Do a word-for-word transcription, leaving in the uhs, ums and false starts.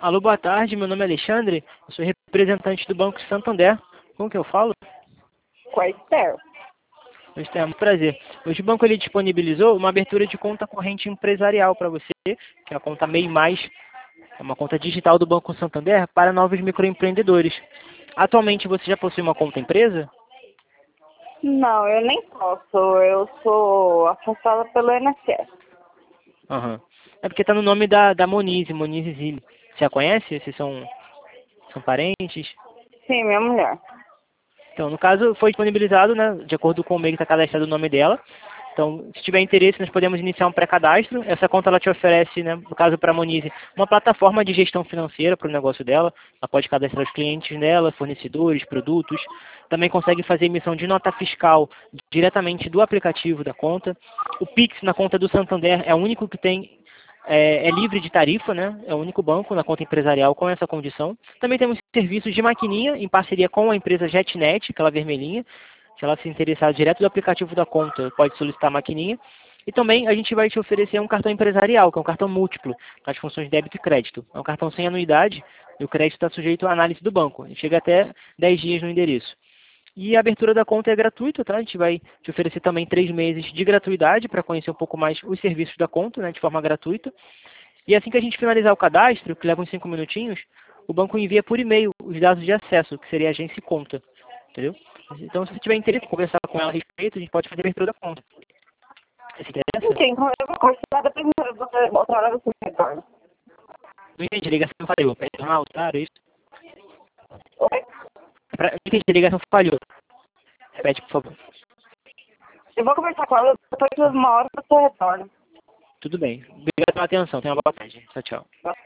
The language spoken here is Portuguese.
Alô, boa tarde, meu nome é Alexandre, eu sou representante do Banco Santander. Com que eu falo? Com a Esther. Este é um prazer. Hoje o banco ele disponibilizou uma abertura de conta corrente empresarial para você, que é a conta MEI Mais, é uma conta digital do Banco Santander para novos microempreendedores. Atualmente você já possui uma conta empresa? Não, eu nem posso. Eu sou afastada pelo I N S S. Aham. É porque está no nome da, da Monize, Monize Zilli. Você a conhece? Vocês são, são parentes? Sim, minha mulher. Então, no caso, foi disponibilizado, né, de acordo com o MEI que está cadastrado o nome dela. Então, se tiver interesse, nós podemos iniciar um pré-cadastro. Essa conta ela te oferece, né, no caso para a Monize, uma plataforma de gestão financeira para o negócio dela. Ela pode cadastrar os clientes dela, fornecedores, produtos. Também consegue fazer emissão de nota fiscal diretamente do aplicativo da conta. O Pix na conta do Santander é o único que tem é, é livre de tarifa, né? É o único banco na conta empresarial com essa condição. Também temos serviços de maquininha em parceria com a empresa JetNet, aquela vermelhinha. Se ela se interessar direto do aplicativo da conta, pode solicitar a maquininha. E também a gente vai te oferecer um cartão empresarial, que é um cartão múltiplo, nas funções de débito e crédito. É um cartão sem anuidade e o crédito está sujeito à análise do banco. Ele chega até dez dias no endereço. E a abertura da conta é gratuita, tá? A gente vai te oferecer também três meses de gratuidade para conhecer um pouco mais os serviços da conta, né, de forma gratuita. E assim que a gente finalizar o cadastro, que leva uns cinco minutinhos, o banco envia por e-mail os dados de acesso, que seria a agência e conta. Entendeu? Então, se você tiver interesse em conversar com ela a respeito, a gente pode fazer a abertura da conta. Você se interessa? Sim, eu vou conversar depois você outra hora você retorna. Não entendi, a ligação falhou. Para retornar o claro, isso? Oi? Pra... Não entendi, a ligação falhou. Repete, por favor. Eu vou conversar com ela depois de uma hora você retorna. Tudo bem. Obrigado pela atenção. Tenha uma boa tarde. Tchau, tchau.